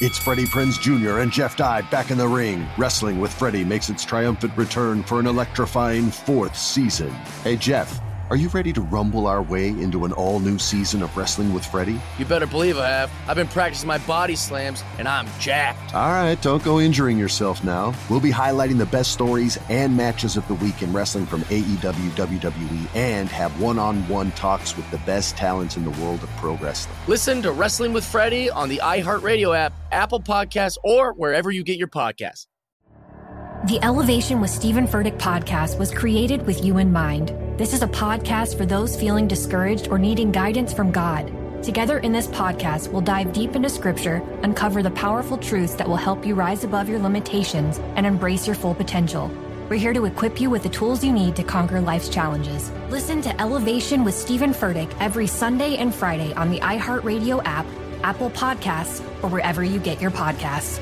It's Freddie Prinze Jr. and Jeff Dye back in the ring. Wrestling with Freddie makes its triumphant return for an electrifying 4th season. Hey, Jeff, are you ready to rumble our way into an all-new season of Wrestling with Freddie? You better believe I have. I've been practicing my body slams, and I'm jacked. All right, don't go injuring yourself now. We'll be highlighting the best stories and matches of the week in wrestling from AEW, WWE, and have one-on-one talks with the best talents in the world of pro wrestling. Listen to Wrestling with Freddie on the iHeartRadio app, Apple Podcasts, or wherever you get your podcasts. The Elevation with Stephen Furtick podcast was created with you in mind. This is a podcast for those feeling discouraged or needing guidance from God. Together in this podcast, we'll dive deep into Scripture, uncover the powerful truths that will help you rise above your limitations and embrace your full potential. We're here to equip you with the tools you need to conquer life's challenges. Listen to Elevation with Stephen Furtick every Sunday and Friday on the iHeartRadio app, Apple Podcasts, or wherever you get your podcasts.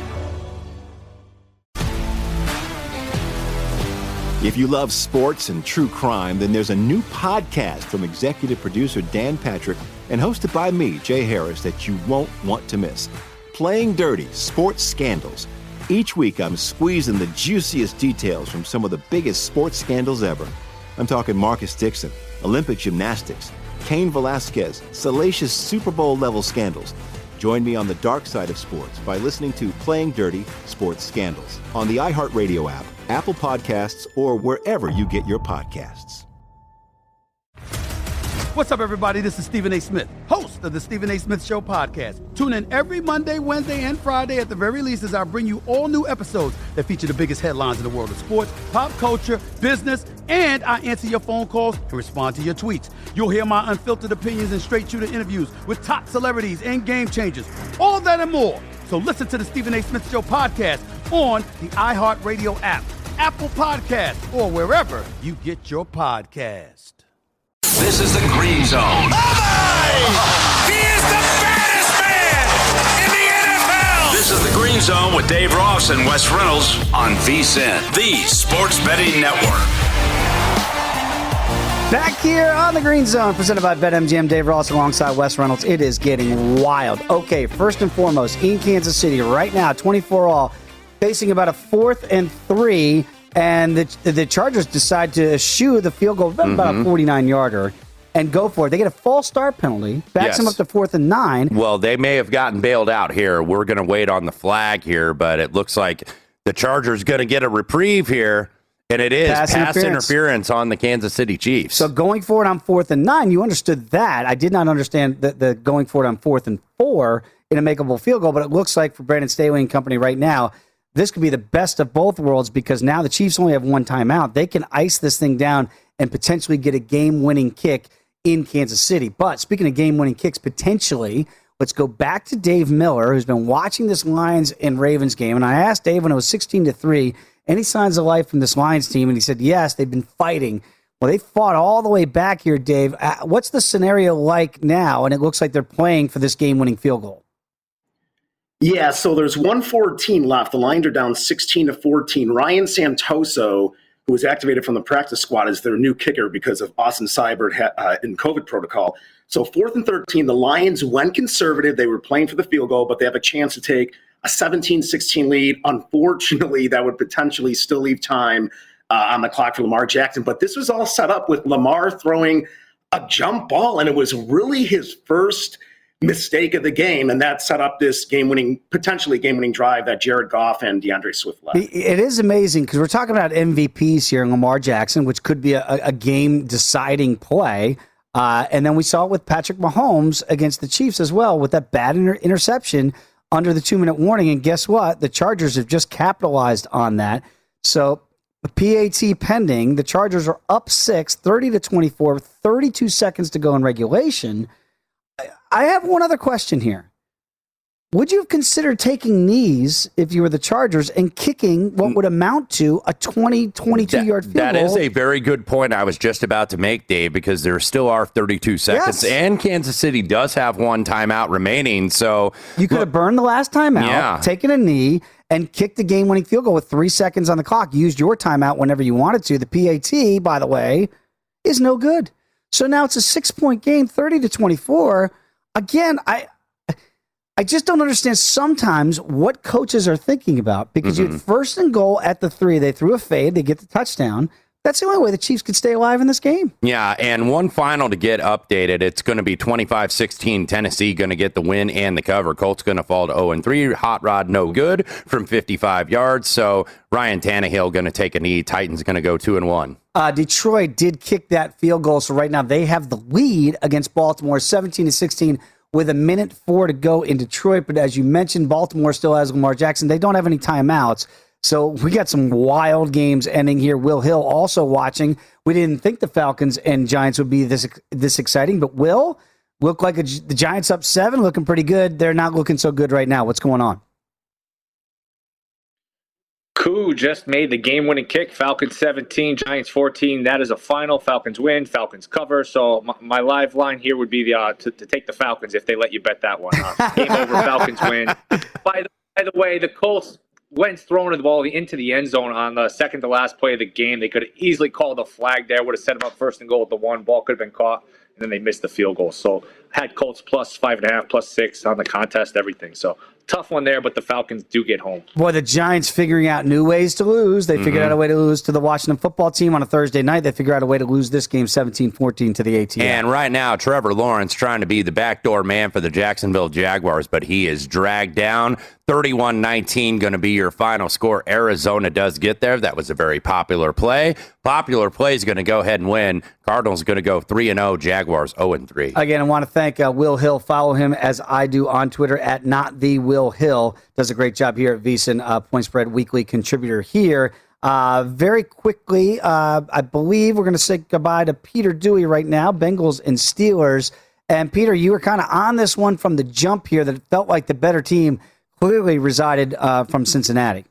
If you love sports and true crime, then there's a new podcast from executive producer Dan Patrick and hosted by me, Jay Harris, that you won't want to miss. Playing Dirty: Sports Scandals. Each week, I'm squeezing the juiciest details from some of the biggest sports scandals ever. I'm talking Marcus Dixon, Olympic gymnastics, Cain Velasquez, salacious Super Bowl-level scandals. Join me on the dark side of sports by listening to Playing Dirty: Sports Scandals on the iHeartRadio app, Apple Podcasts, or wherever you get your podcasts. What's up, everybody? This is Stephen A. Smith, host of the Stephen A. Smith Show podcast. Tune in every Monday, Wednesday, and Friday at the very least as I bring you all new episodes that feature the biggest headlines in the world of sports, pop culture, business, and I answer your phone calls and respond to your tweets. You'll hear my unfiltered opinions and straight-shooter interviews with top celebrities and game changers. All that and more. So listen to the Stephen A. Smith Show podcast on the iHeartRadio app, Apple Podcasts, or wherever you get your podcast. This is the Green Zone. Oh my! He is the baddest man in the NFL! This is the Green Zone with Dave Ross and Wes Reynolds on VSiN, the Sports Betting Network. Back here on the Green Zone, presented by BetMGM, Dave Ross alongside Wes Reynolds. It is getting wild. Okay, first and foremost, in Kansas City right now, 24-all, facing about a 4th and 3, and the Chargers decide to eschew the field goal, about a 49-yarder, and go for it. They get a false start penalty, backs them up to 4th and 9. Well, they may have gotten bailed out here. We're going to wait on the flag here, but it looks like the Chargers going to get a reprieve here. And it is pass interference on the Kansas City Chiefs. So going forward on 4th and 9, you understood that. I did not understand the going forward on 4th and 4 in a makeable field goal, but it looks like for Brandon Staley and company right now, this could be the best of both worlds because now the Chiefs only have one timeout. They can ice this thing down and potentially get a game-winning kick in Kansas City. But speaking of game-winning kicks, potentially, let's go back to Dave Miller, who's been watching this Lions and Ravens game. And I asked Dave when it was 16-3, any signs of life from this Lions team? And he said, yes, they've been fighting. Well, they fought all the way back here, Dave. What's the scenario like now? And it looks like they're playing for this game-winning field goal. Yeah, so there's 1:14 left. The Lions are down 16-14. Ryan Santoso, who was activated from the practice squad, is their new kicker because of Austin Seibert in COVID protocol. So 4th and 13, the Lions went conservative. They were playing for the field goal, but they have a chance to take a 17-16 lead. Unfortunately, that would potentially still leave time on the clock for Lamar Jackson. But this was all set up with Lamar throwing a jump ball, and it was really his first mistake of the game, and that set up this potentially game-winning drive that Jared Goff and DeAndre Swift led. It is amazing because we're talking about MVPs here in Lamar Jackson, which could be a game-deciding play. And then we saw it with Patrick Mahomes against the Chiefs as well with that bad interception under the 2-minute warning. And guess what? The Chargers have just capitalized on that. So PAT pending. The Chargers are up 6, 30-24, 32 seconds to go in regulation. I have one other question here. Would you have considered taking knees if you were the Chargers and kicking what would amount to a 22-yard field goal? That is a very good point I was just about to make, Dave, because there still are 32 seconds, and Kansas City does have one timeout remaining. So you could have burned the last timeout, taken a knee, and kicked the game-winning field goal with 3 seconds on the clock. Used your timeout whenever you wanted to. The PAT, by the way, is no good. So now it's a 6-point game, 30-24. Again, I I just don't understand sometimes what coaches are thinking about, because you had 1st and goal at the 3. They threw a fade. They get the touchdown. That's the only way the Chiefs could stay alive in this game. Yeah, and one final to get updated. It's going to be 25-16. Tennessee going to get the win and the cover. Colts going to fall to 0-3. Hot Rod no good from 55 yards. So Ryan Tannehill going to take a knee. Titans going to go 2-1. Detroit did kick that field goal, so right now they have the lead against Baltimore, 17-16, with 1:04 to go in Detroit. But as you mentioned, Baltimore still has Lamar Jackson. They don't have any timeouts. So we got some wild games ending here. Will Hill also watching. We didn't think the Falcons and Giants would be this exciting, but Will look like the Giants up 7, looking pretty good. They're not looking so good right now. What's going on? Koo just made the game-winning kick. Falcons 17, Giants 14. That is a final. Falcons win. Falcons cover. So my live line here would be to take the Falcons if they let you bet that one. Game over. Falcons win. By the way, the Colts went throwing the ball into the end zone on the second to last play of the game. They could have easily called a flag there. Would have set them up 1st and goal with the 1. Ball could have been caught, and then they missed the field goal. So had Colts plus 5.5, plus 6 on the contest, everything. So tough one there, but the Falcons do get home. Boy, the Giants figuring out new ways to lose. They figured out a way to lose to the Washington football team on a Thursday night. They figure out a way to lose this game 17-14 to the ATL. And right now, Trevor Lawrence trying to be the backdoor man for the Jacksonville Jaguars, but he is dragged down. 31-19 going to be your final score. Arizona does get there. That was a very popular play. Popular play is going to go ahead and win. Cardinals going to go 3-0. Jaguars 0-3. Again, I want to thank Will Hill. Follow him as I do on Twitter at @NotTheWillHill. Does a great job here at VSiN, Point Spread Weekly contributor here. Very quickly, I believe we're going to say goodbye to Peter Dewey right now, Bengals and Steelers. And Peter, you were kind of on this one from the jump here that it felt like the better team clearly resided from Cincinnati.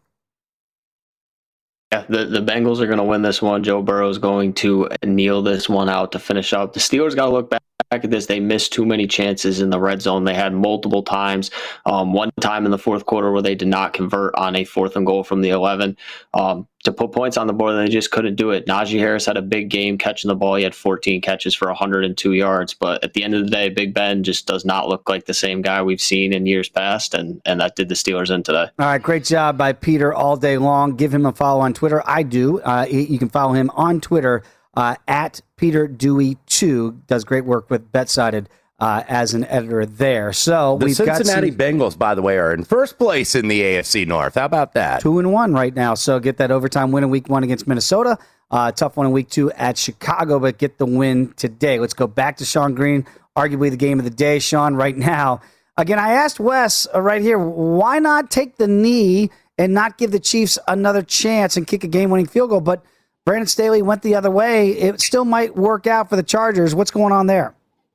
Yeah, the Bengals are going to win this one. Joe Burrow is going to kneel this one out to finish up. The Steelers got to look back at this. They missed too many chances in the red zone. They had multiple times. One time in the fourth quarter where they did not convert on a 4th and goal from the 11. To put points on the board, they just couldn't do it. Najee Harris had a big game catching the ball. He had 14 catches for 102 yards. But at the end of the day, Big Ben just does not look like the same guy we've seen in years past, and that did the Steelers in today. All right, great job by Peter all day long. Give him a follow on Twitter. I do. You can follow him on Twitter at PeterDewey2. Does great work with BetSided as an editor there. So the Cincinnati Bengals, by the way, are in first place in the AFC North. How about that? 2-1 right now. So get that overtime win in week 1 against Minnesota. Tough one in week 2 at Chicago, but get the win today. Let's go back to Sean Green, arguably the game of the day. Sean, right now, again, I asked Wes right here, why not take the knee and not give the Chiefs another chance and kick a game-winning field goal? But Brandon Staley went the other way. It still might work out for the Chargers. What's going on there?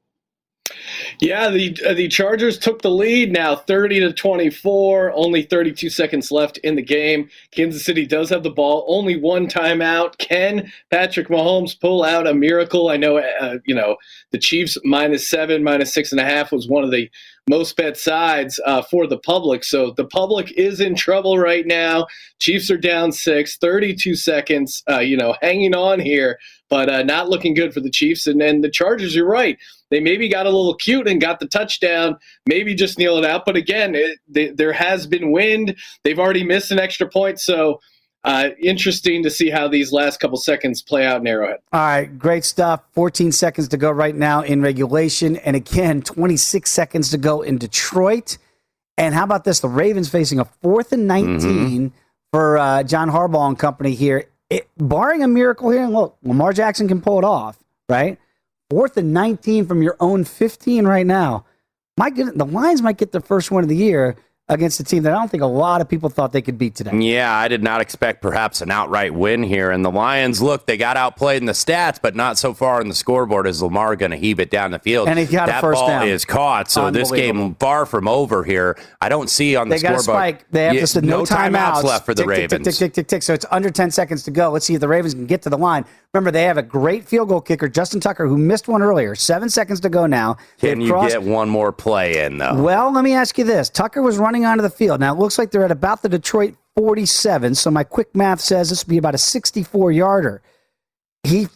Yeah, the Chargers took the lead now, 30-24. Only 32 seconds left in the game. Kansas City does have the ball. Only one timeout. Can Patrick Mahomes pull out a miracle? I know, the Chiefs -7, -6.5 was one of the most bet sides for the public. So the public is in trouble right now. Chiefs are down 6, 32 seconds, hanging on here, but not looking good for the Chiefs. And then the Chargers, you're right. They maybe got a little cute and got the touchdown, maybe just kneel it out. But again, there has been wind. They've already missed an extra point. So interesting to see how these last couple seconds play out in Arrowhead. All right, great stuff. 14 seconds to go right now in regulation. And again, 26 seconds to go in Detroit. And how about this? The Ravens facing a 4th and 19 for John Harbaugh and company here. Barring a miracle here, and look, Lamar Jackson can pull it off, right? 4th and 19 from your own 15 right now. My goodness, the Lions might get their first win of the year against a team that I don't think a lot of people thought they could beat today. Yeah, I did not expect perhaps an outright win here. And the Lions, look, they got outplayed in the stats, but not so far in the scoreboard as Lamar going to heave it down the field. And he got a first down. That ball is caught, so this game far from over here. I don't see on the scoreboard. They got a spike. They have just no timeouts left for the Ravens. Tick. So it's under 10 seconds to go. Let's see if the Ravens can get to the line. Remember, they have a great field goal kicker, Justin Tucker, who missed one earlier. 7 seconds to go now. Can you get one more play in, though? Well, let me ask you this. Tucker was running onto the field. Now, it looks like they're at about the Detroit 47, so my quick math says this would be about a 64-yarder.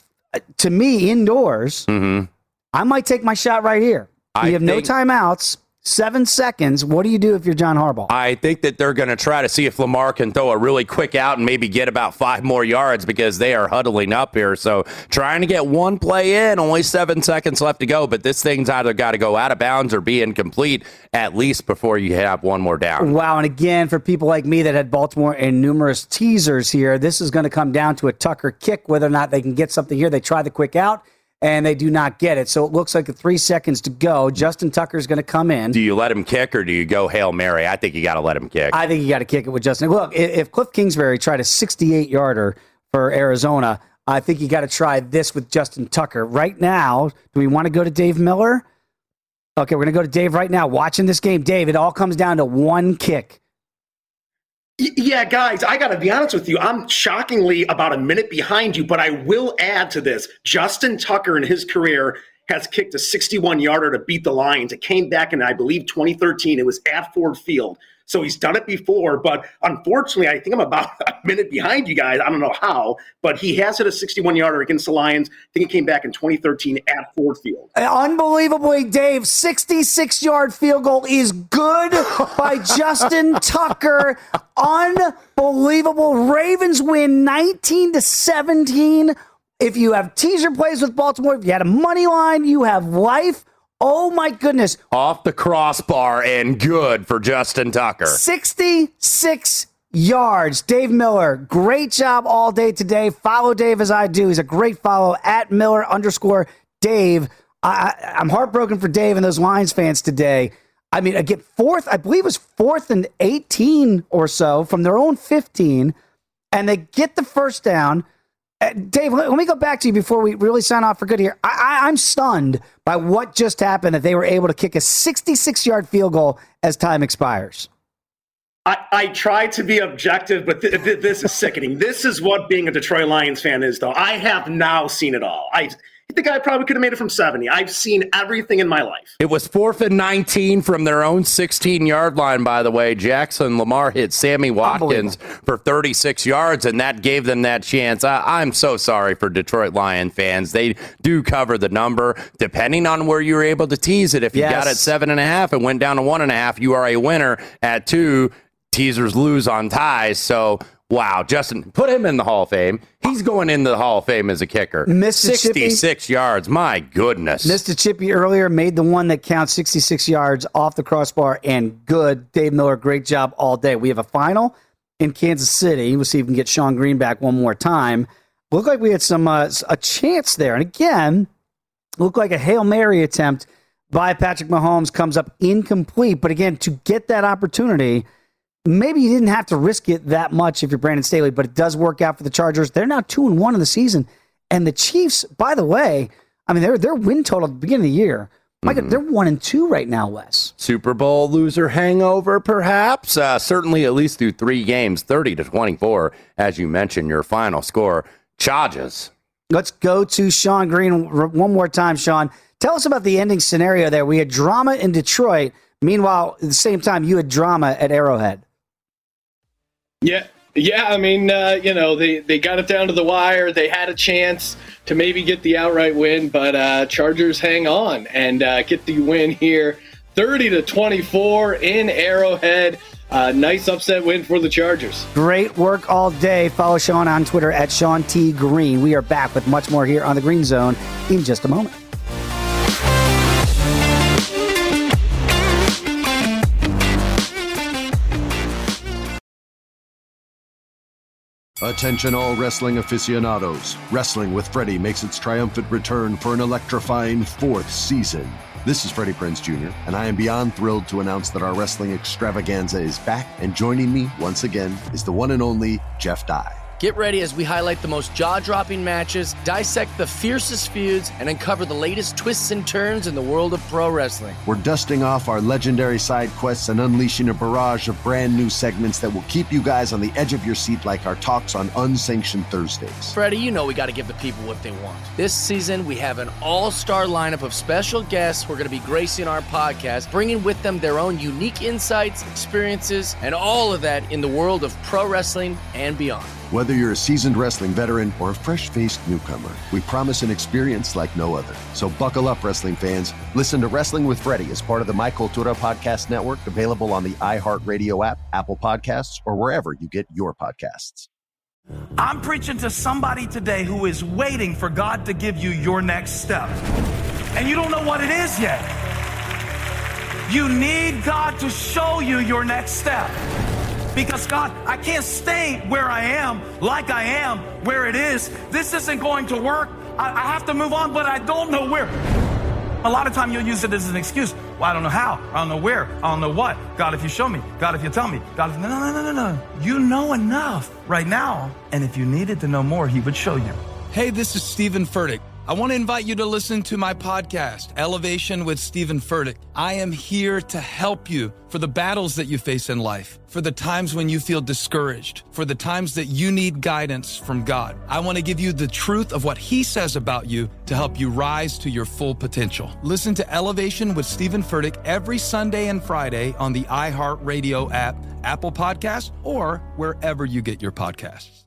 To me, indoors, I might take my shot right here. You have no timeouts. 7 seconds. What do you do if you're John Harbaugh? I think that they're going to try to see if Lamar can throw a really quick out and maybe get about 5 more yards because they are huddling up here. So trying to get one play in, only 7 seconds left to go. But this thing's either got to go out of bounds or be incomplete at least before you have one more down. Wow. And again, for people like me that had Baltimore in numerous teasers here, this is going to come down to a Tucker kick, whether or not they can get something here. They try the quick out, and they do not get it. So it looks like 3 seconds to go. Justin Tucker's going to come in. Do you let him kick or do you go Hail Mary? I think you got to let him kick. I think you got to kick it with Justin. Look, if Cliff Kingsbury tried a 68-yarder for Arizona, I think you got to try this with Justin Tucker. Right now, do we want to go to Dave Miller? Okay, we're going to go to Dave right now. Watching this game, Dave, it all comes down to one kick. Yeah, guys, I got to be honest with you. I'm shockingly about a minute behind you, but I will add to this. Justin Tucker in his career has kicked a 61-yarder to beat the Lions. It came back in, I believe, 2013. It was at Ford Field. So he's done it before, but unfortunately, I think I'm about a minute behind you guys. I don't know how, but he has hit a 61-yarder against the Lions. I think it came back in 2013 at Ford Field. Unbelievably, Dave, 66-yard field goal is good by Justin Tucker. Unbelievable. Ravens win 19-17. If you have teaser plays with Baltimore, if you had a money line, you have life. Oh, my goodness. Off the crossbar and good for Justin Tucker. 66 yards. Dave Miller, great job all day today. Follow Dave as I do. He's a great follow at Miller_Dave. I'm heartbroken for Dave and those Lions fans today. I mean, I get I believe it was 4th and 18 or so from their own 15, and they get the first down. Dave, let me go back to you before we really sign off for good here. I'm stunned by what just happened, that they were able to kick a 66-yard field goal as time expires. I try to be objective, but this is sickening. This is what being a Detroit Lions fan is, though. I have now seen it all. I think I probably could have made it from 70. I've seen everything in my life. It was 4th and 19 from their own 16-yard line, by the way. Jackson Lamar hit Sammy Watkins for 36 yards, and that gave them that chance. I'm so sorry for Detroit Lion fans. They do cover the number, depending on where you were able to tease it. If you got it 7.5 and went down to 1.5, you are a winner. At 2, teasers lose on ties. So, wow, Justin, put him in the Hall of Fame. He's going into the Hall of Fame as a kicker. 66 yards, my goodness. Mr. Chippy earlier made the one that counts 66 yards off the crossbar, and good. Dave Miller, great job all day. We have a final in Kansas City. We'll see if we can get Sean Green back one more time. Looked like we had a chance there. And again, looked like a Hail Mary attempt by Patrick Mahomes comes up incomplete. But again, to get that opportunity, maybe you didn't have to risk it that much if you're Brandon Staley, but it does work out for the Chargers. They're now 2-1 in the season. And the Chiefs, by the way, I mean, their win total at the beginning of the year, my God, they're 1-2 right now, Wes. Super Bowl loser hangover, perhaps? Certainly at least through 3 games, 30-24, as you mentioned, your final score. Chargers. Let's go to Sean Green one more time, Sean. Tell us about the ending scenario there. We had drama in Detroit. Meanwhile, at the same time, you had drama at Arrowhead. Yeah. I mean, they got it down to the wire. They had a chance to maybe get the outright win, but Chargers hang on and get the win here, 30-24 in Arrowhead. Nice upset win for the Chargers. Great work all day. Follow Sean on Twitter at Sean T. Green. We are back with much more here on the Green Zone in just a moment. Attention all wrestling aficionados. Wrestling with Freddie makes its triumphant return for an electrifying 4th season. This is Freddie Prinze Jr., and I am beyond thrilled to announce that our wrestling extravaganza is back, and joining me once again is the one and only Jeff Dye. Get ready as we highlight the most jaw-dropping matches, dissect the fiercest feuds, and uncover the latest twists and turns in the world of pro wrestling. We're dusting off our legendary side quests and unleashing a barrage of brand new segments that will keep you guys on the edge of your seat like our talks on Unsanctioned Thursdays. Freddie, you know we got to give the people what they want. This season, we have an all-star lineup of special guests who are going to be gracing our podcast, bringing with them their own unique insights, experiences, and all of that in the world of pro wrestling and beyond. Whether you're a seasoned wrestling veteran or a fresh-faced newcomer, we promise an experience like no other. So buckle up, wrestling fans. Listen to Wrestling with Freddie as part of the My Cultura Podcast Network, available on the iHeartRadio app, Apple Podcasts, or wherever you get your podcasts. I'm preaching to somebody today who is waiting for God to give you your next step. And you don't know what it is yet. You need God to show you your next step. Because God, I can't stay where I am, like I am, where it is. This isn't going to work. I have to move on, but I don't know where. A lot of time you'll use it as an excuse. Well, I don't know how. I don't know where. I don't know what. God, if you show me. God, if you tell me. God, if... No. You know enough right now. And if you needed to know more, he would show you. Hey, this is Stephen Furtick. I want to invite you to listen to my podcast, Elevation with Stephen Furtick. I am here to help you for the battles that you face in life, for the times when you feel discouraged, for the times that you need guidance from God. I want to give you the truth of what he says about you to help you rise to your full potential. Listen to Elevation with Stephen Furtick every Sunday and Friday on the iHeartRadio app, Apple Podcasts, or wherever you get your podcasts.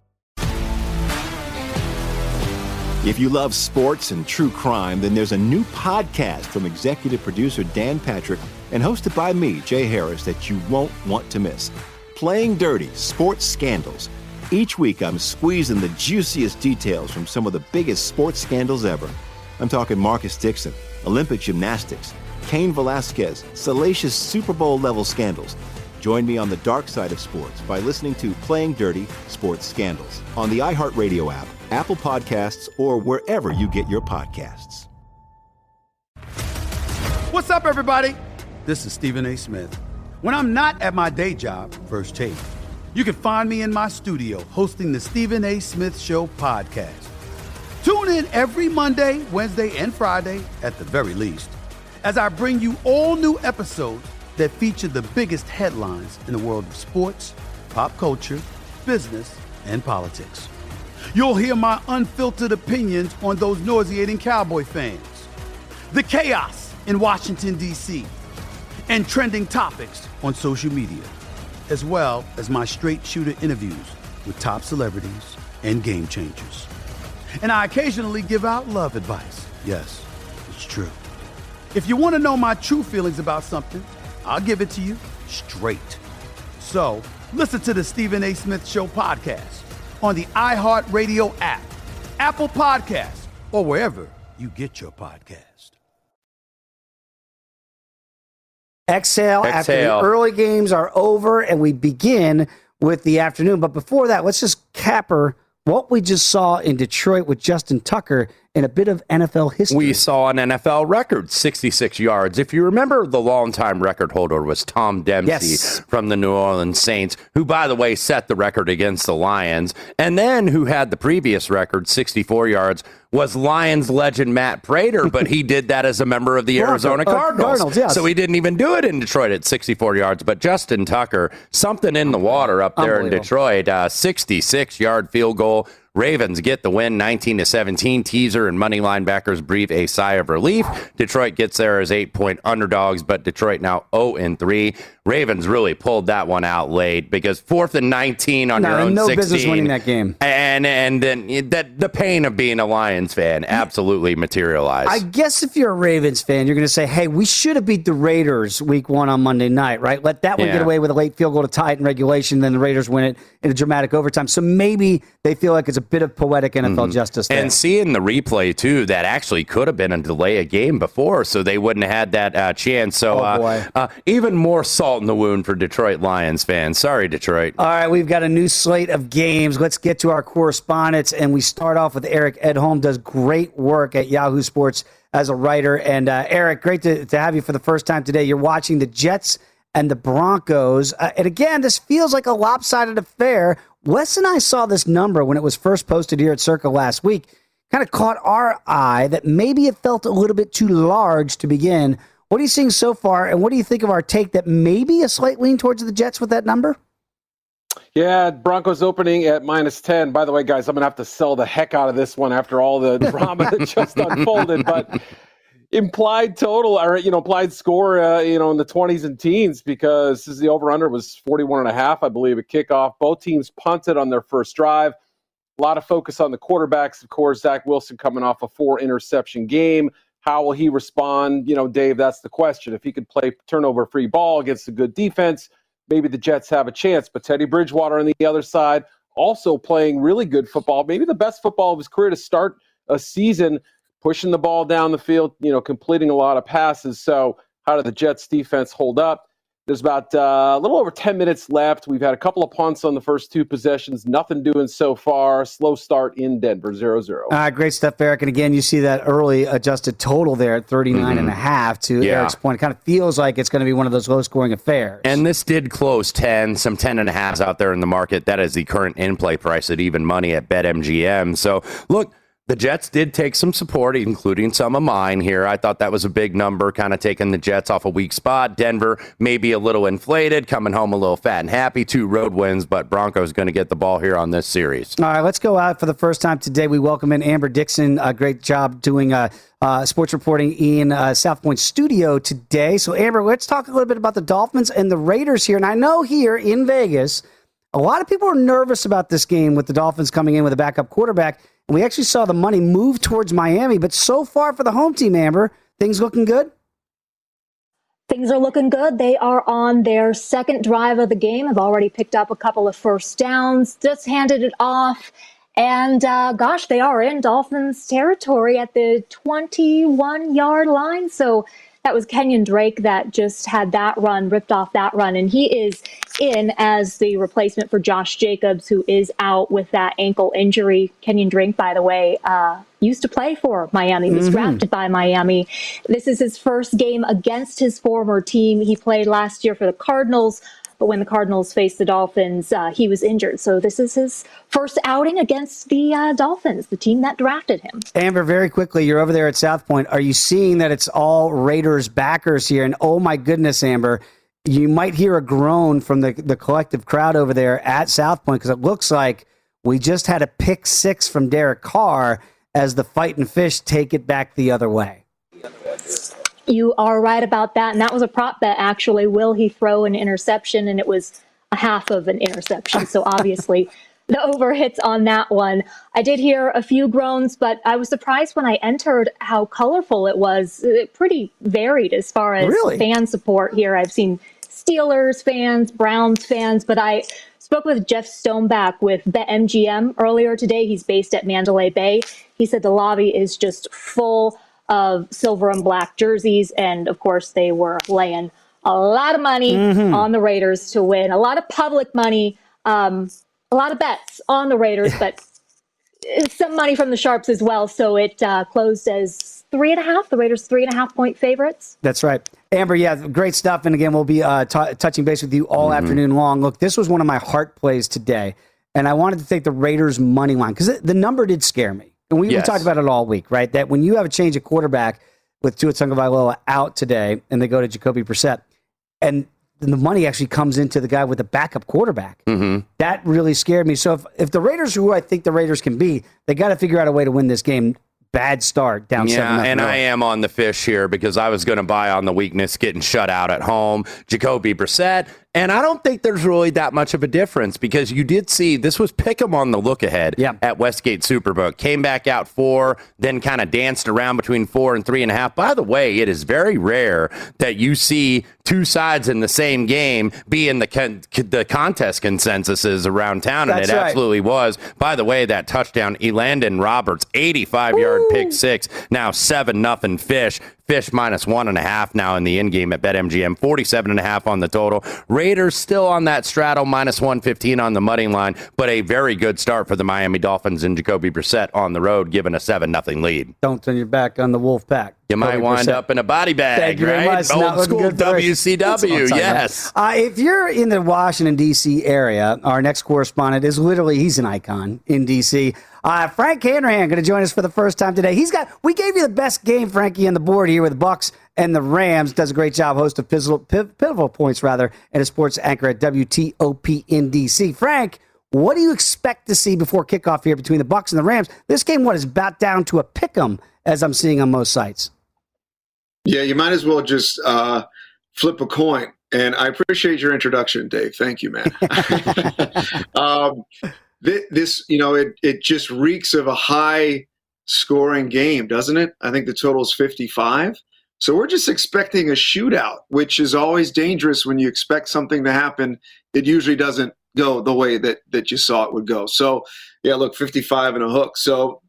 If you love sports and true crime, then there's a new podcast from executive producer Dan Patrick and hosted by me, Jay Harris, that you won't want to miss. Playing Dirty: Sports Scandals. Each week, I'm squeezing the juiciest details from some of the biggest sports scandals ever. I'm talking Marcus Dixon, Olympic gymnastics, Cain Velasquez, salacious Super Bowl-level scandals. Join me on the dark side of sports by listening to Playing Dirty: Sports Scandals on the iHeartRadio app, Apple Podcasts, or wherever you get your podcasts. What's up, everybody? This is Stephen A. Smith. When I'm not at my day job, First Take, you can find me in my studio hosting the Stephen A. Smith Show podcast. Tune in every Monday, Wednesday, and Friday, at the very least, as I bring you all new episodes that feature the biggest headlines in the world of sports, pop culture, business, and politics. You'll hear my unfiltered opinions on those nauseating Cowboy fans, the chaos in Washington, D.C., and trending topics on social media, as well as my straight shooter interviews with top celebrities and game changers. And I occasionally give out love advice. Yes, it's true. If you want to know my true feelings about something, I'll give it to you straight. So listen to the Stephen A. Smith Show podcast on the iHeartRadio app, Apple Podcasts, or wherever you get your podcast. Exhale after the early games are over and we begin with the afternoon. But before that, let's just capper what we just saw in Detroit with Justin Tucker in a bit of NFL history. We saw an NFL record, 66 yards. If you remember, the longtime record holder was Tom Dempsey from the New Orleans Saints, who, by the way, set the record against the Lions. And then who had the previous record, 64 yards, was Lions legend Matt Prater, but he did that as a member of the Arizona Cardinals. Yes. So he didn't even do it in Detroit at 64 yards. But Justin Tucker, something in the water up there in Detroit, 66-yard field goal. Ravens get the win, 19-17. Teaser and money line backers breathe a sigh of relief. Detroit gets there as 8-point underdogs, but Detroit now 0-3. Ravens really pulled that one out late because 4th and 19 on your own 16. Business winning that game. And then the pain of being a Lions fan absolutely materialized. I guess if you're a Ravens fan, you're going to say, hey, we should have beat the Raiders week 1 on Monday night, right? Let that one get away with a late field goal to tie it in regulation, then the Raiders win it in a dramatic overtime. So maybe they feel like it's a bit of poetic NFL justice there. And seeing the replay, too, that actually could have been a delay a game before, so they wouldn't have had that chance. So even more salt in the wound for Detroit Lions fans. Sorry, Detroit. All right, we've got a new slate of games. Let's get to our correspondents, and we start off with Eric Edholm. Does great work at Yahoo Sports as a writer. And Eric, great to have you for the first time today. You're watching the Jets and the Broncos. And again, this feels like a lopsided affair. Wes and I saw this number when it was first posted here at Circa last week. Kind of caught our eye that maybe it felt a little bit too large to begin. What are you seeing so far, and what do you think of our take that maybe a slight lean towards the Jets with that number? Yeah, Broncos opening at -10. By the way, guys, I'm going to have to sell the heck out of this one after all the drama that just unfolded. But implied total or, implied score, in the 20s and teens, because the over-under was 41.5, I believe, at kickoff. Both teams punted on their first drive. A lot of focus on the quarterbacks, of course. Zach Wilson coming off a 4-interception game. How will he respond? Dave, that's the question. If he could play turnover-free ball against a good defense, maybe the Jets have a chance. But Teddy Bridgewater on the other side, also playing really good football, maybe the best football of his career to start a season, pushing the ball down the field, completing a lot of passes. So how did the Jets defense hold up? There's about a little over 10 minutes left. We've had a couple of punts on the first two possessions. Nothing doing so far. Slow start in Denver, 0-0. Great stuff, Eric. And again, you see that early adjusted total there at 39.5 to Eric's point. It kind of feels like it's going to be one of those low-scoring affairs. And this did close 10, some 10.5s out there in the market. That is the current in-play price at even money at BetMGM. So, look, the Jets did take some support, including some of mine here. I thought that was a big number, kind of taking the Jets off a weak spot. Denver maybe a little inflated, coming home a little fat and happy. 2 road wins, but Broncos going to get the ball here on this series. All right, let's go out for the first time today. We welcome in Amber Dixon. A great job doing sports reporting in South Point studio today. So, Amber, let's talk a little bit about the Dolphins and the Raiders here. And I know here in Vegas, a lot of people are nervous about this game with the Dolphins coming in with a backup quarterback. We actually saw the money move towards Miami, but so far for the home team, Amber, things looking good? Things are looking good. They are on their second drive of the game, have already picked up a couple of first downs, just handed it off. And they are in Dolphins territory at the 21-yard line. So that was Kenyon Drake that just had that run, ripped off that run. And he is in as the replacement for Josh Jacobs, who is out with that ankle injury. Kenyon Drake, by the way, used to play for Miami, was drafted by Miami. This is his first game against his former team. He played last year for the Cardinals, but when the Cardinals faced the Dolphins, he was injured. So this is his first outing against the Dolphins, the team that drafted him. Amber, very quickly, you're over there at South Point. Are you seeing that it's all Raiders backers here? And oh my goodness, Amber, you might hear a groan from the collective crowd over there at South Point, because it looks like we just had a pick 6 from Derek Carr as the Fightin' Fish take it back the other way. You are right about that. And that was a prop bet, actually. Will he throw an interception? And it was a half of an interception. So obviously the over hits on that one. I did hear a few groans, but I was surprised when I entered how colorful it was. Pretty varied as far as fan support here. I've seen Steelers fans, Browns fans, but I spoke with Jeff Stoneback with BetMGM earlier today. He's based at Mandalay Bay. He said the lobby is just full of silver and black jerseys. And of course, they were laying a lot of money on the Raiders to win, a lot of public money, a lot of bets on the Raiders, but some money from the Sharps as well. So it closed as 3.5, the Raiders 3.5-point favorites. That's right. Amber, yeah, great stuff. And again, we'll be touching base with you all afternoon long. Look, this was one of my heart plays today, and I wanted to take the Raiders money line because the number did scare me. And we talked about it all week, right? That when you have a change of quarterback with Tua Tagovailoa out today and they go to Jacoby Brissett, and the money actually comes into the guy with the backup quarterback, that really scared me. So if the Raiders, who I think the Raiders can be, they got to figure out a way to win this game. Bad start, down 7-0. Yeah, and I am on the fish here because I was going to buy on the weakness, getting shut out at home. Jacoby Brissett. And I don't think there's really that much of a difference because you did see this was Pick'em on the look ahead at Westgate Superbook. Came back out 4, then kind of danced around between 4 and 3.5. By the way, it is very rare that you see two sides in the same game be in the contest consensuses around town, and it absolutely was. By the way, that touchdown, Elandon Roberts, 85-yard pick 6, now 7-0 Fish. Fish minus 1.5 now in the in-game at BetMGM, 47.5 on the total. Raiders still on that straddle, minus 115 on the money line, but a very good start for the Miami Dolphins and Jacoby Brissett on the road, given a 7-0 lead. Don't turn your back on the Wolfpack. You might wind up in a body bag, right? Old school WCW, yes. If you're in the Washington, D.C. area, our next correspondent is literally, he's an icon in D.C. Frank Hanrahan going to join us for the first time today. We gave you the best game, Frankie, on the board here with the Bucks and the Rams. Does a great job, host of Pivotal Points, and a sports anchor at WTOP in D.C. Frank, what do you expect to see before kickoff here between the Bucks and the Rams? This game, is about down to a pick'em, as I'm seeing on most sites? Yeah, you might as well just flip a coin. And I appreciate your introduction, Dave. Thank you, man. This, it just reeks of a high-scoring game, doesn't it? I think the total is 55. So we're just expecting a shootout, which is always dangerous when you expect something to happen. It usually doesn't go the way that you saw it would go. So, yeah, look, 55 and a hook. So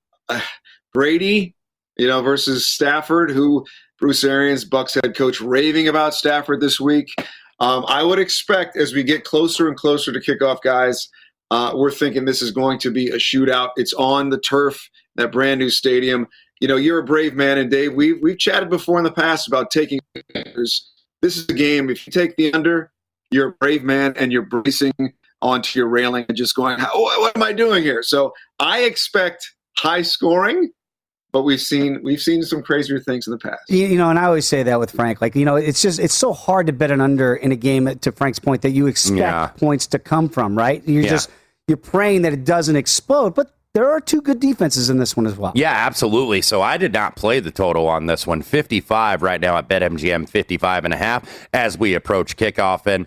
Brady, versus Stafford, who Bruce Arians, Bucs head coach, raving about Stafford this week. I would expect as we get closer and closer to kickoff, guys, we're thinking this is going to be a shootout. It's on the turf, that brand new stadium. You're a brave man, and Dave, we've chatted before in the past about taking unders. This is a game. If you take the under, you're a brave man, and you're bracing onto your railing and just going, what am I doing here? So I expect high scoring, but we've seen some crazier things in the past. And I always say that with Frank, it's so hard to bet an under in a game, to Frank's point, that you expect points to come from, right? You're praying that it doesn't explode, but there are two good defenses in this one as well. Yeah, absolutely. So I did not play the total on this one. 55 right now at BetMGM, 55.5 as we approach kickoff. And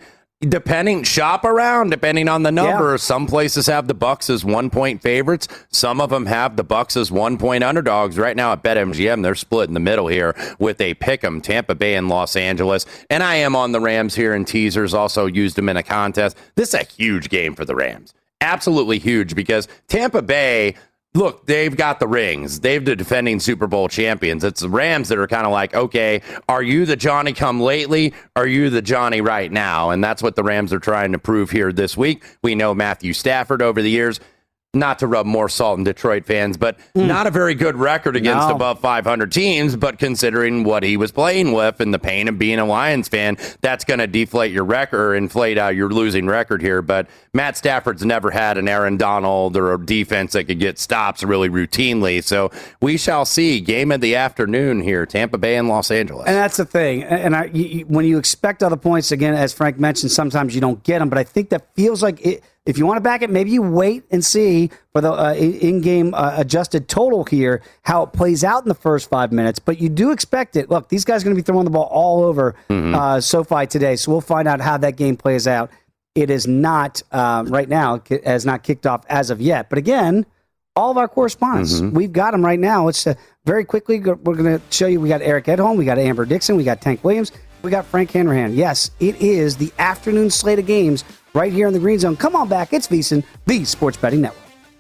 shop around depending on the number. Yeah. Some places have the Bucs as 1-point favorites. Some of them have the Bucs as 1-point underdogs. Right now at BetMGM, they're split in the middle here with a pick'em, Tampa Bay and Los Angeles. And I am on the Rams here in teasers. Also used them in a contest. This is a huge game for the Rams. Absolutely huge, because Tampa Bay, look, they've got the rings. They've the defending Super Bowl champions. It's the Rams that are kind of like, okay, are you the Johnny come lately? Are you the Johnny right now? And that's what the Rams are trying to prove here this week. We know Matthew Stafford over the years, not to rub more salt in Detroit fans, but not a very good record against above 500 teams. But considering what he was playing with and the pain of being a Lions fan, that's going to deflate your record or inflate out your losing record here. But Matt Stafford's never had an Aaron Donald or a defense that could get stops really routinely. So we shall see. Game of the afternoon here, Tampa Bay and Los Angeles. And that's the thing. And when you expect other points, again, as Frank mentioned, sometimes you don't get them. But I think that feels like it. If you want to back it, maybe you wait and see for the in-game adjusted total here, how it plays out in the first 5 minutes. But you do expect it. Look, these guys are going to be throwing the ball all over SoFi today, so we'll find out how that game plays out. It is not, right now, has not kicked off as of yet. But again, all of our correspondents, we've got them right now. It's very quickly, we're going to show you, we got Eric Edholm, we got Amber Dixon, we got Tank Williams, we got Frank Hanrahan. Yes, it is the afternoon slate of games right here in the Green Zone. Come on back. It's VSiN, the Sports Betting Network.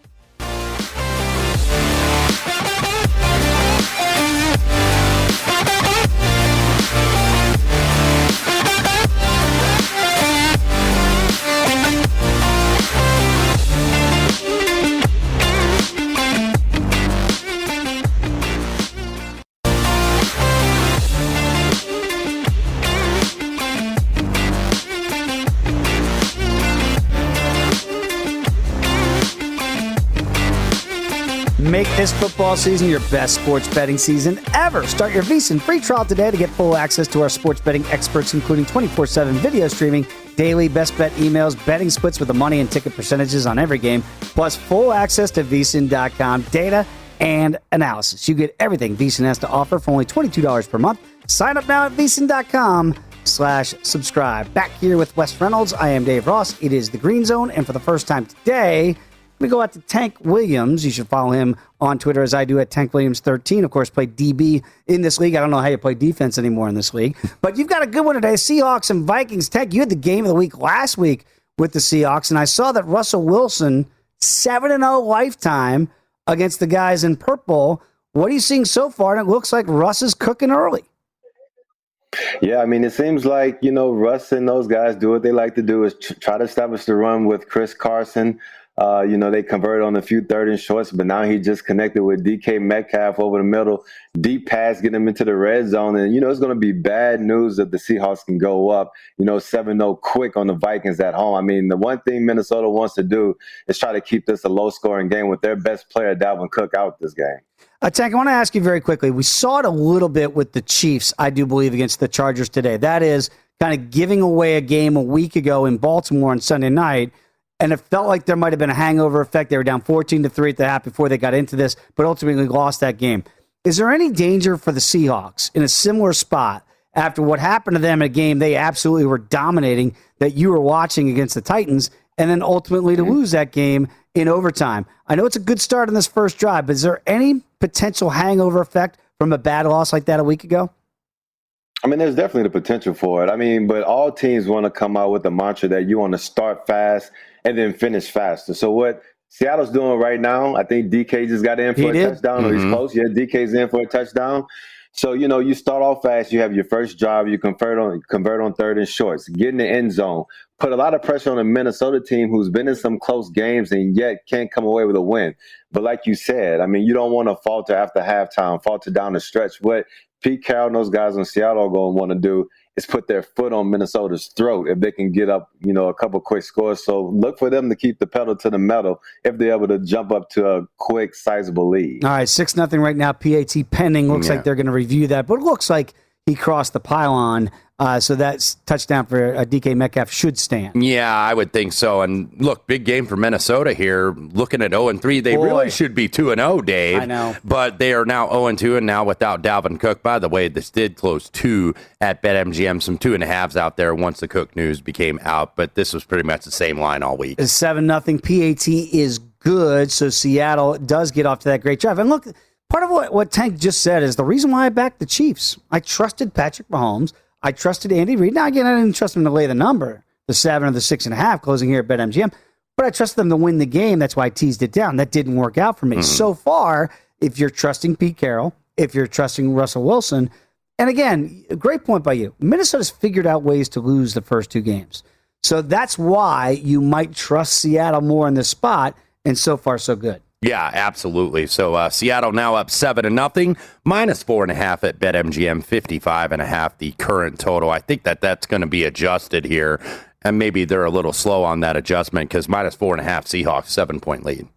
Make this football season your best sports betting season ever. Start your VSiN free trial today to get full access to our sports betting experts, including 24/7 video streaming, daily best bet emails, betting splits with the money and ticket percentages on every game, plus full access to VSiN.com data and analysis. You get everything VSiN has to offer for only $22 per month. Sign up now at VSiN.com/subscribe. Back here with Wes Reynolds. I am Dave Ross. It is the Green Zone, and for the first time today, we go out to Tank Williams. You should follow him on Twitter, as I do, at TankWilliams13. Of course, played DB in this league. I don't know how you play defense anymore in this league. But you've got a good one today. Seahawks and Vikings. Tank, you had the game of the week last week with the Seahawks, and I saw that Russell Wilson, 7-0 lifetime against the guys in purple. What are you seeing so far? And it looks like Russ is cooking early. Yeah, I mean, it seems like, Russ and those guys do what they like to do, is try to establish the run with Chris Carson. They converted on a few third and shorts, but now he just connected with DK Metcalf over the middle. Deep pass, get him into the red zone. And, it's going to be bad news if the Seahawks can go up, 7-0 quick on the Vikings at home. I mean, the one thing Minnesota wants to do is try to keep this a low-scoring game with their best player, Dalvin Cook, out this game. Tank, I want to ask you very quickly. We saw it a little bit with the Chiefs, I do believe, against the Chargers today. That is kind of giving away a game a week ago in Baltimore on Sunday night. And it felt like there might have been a hangover effect. They were down 14-3 at the half before they got into this, but ultimately lost that game. Is there any danger for the Seahawks in a similar spot after what happened to them in a game they absolutely were dominating that you were watching against the Titans, and then ultimately to lose that game in overtime? I know it's a good start on this first drive, but is there any potential hangover effect from a bad loss like that a week ago? I mean, there's definitely the potential for it. I mean, but all teams want to come out with the mantra that you want to start fast and then finish faster. So what Seattle's doing right now, I think DK just got in for a touchdown, or he's close. Yeah, DK's in for a touchdown. So, you start off fast. You have your first drive. You convert on third and shorts. Get in the end zone. Put a lot of pressure on a Minnesota team who's been in some close games and yet can't come away with a win. But like you said, I mean, you don't want to falter after halftime, falter down the stretch. What Pete Carroll and those guys in Seattle are going to want to do is put their foot on Minnesota's throat if they can get up, a couple quick scores. So look for them to keep the pedal to the metal if they're able to jump up to a quick, sizable lead. All right, 6-0 right now, PAT pending. Looks like they're going to review that, but it looks like he crossed the pylon. So that's touchdown for DK Metcalf should stand. Yeah, I would think so. And look, big game for Minnesota here. Looking at 0-3, they really should be 2-0, Dave. I know. But they are now 0-2, and now without Dalvin Cook. By the way, this did close 2 at BetMGM. Some 2.5s out there once the Cook news became out. But this was pretty much the same line all week. 7-0. PAT is good. So Seattle does get off to that great drive. And look, part of what Tank just said is the reason why I backed the Chiefs. I trusted Patrick Mahomes. I trusted Andy Reid. Now, again, I didn't trust him to lay the number, the 7 or the 6.5 closing here at BetMGM, but I trusted them to win the game. That's why I teased it down. That didn't work out for me. So far, if you're trusting Pete Carroll, if you're trusting Russell Wilson, and again, a great point by you, Minnesota's figured out ways to lose the first 2 games. So that's why you might trust Seattle more in this spot, and so far, so good. Yeah, absolutely. So Seattle now up 7-0, minus 4.5 at BetMGM, 55.5 the current total. I think that's going to be adjusted here, and maybe they're a little slow on that adjustment because minus 4.5 Seahawks, 7-point lead.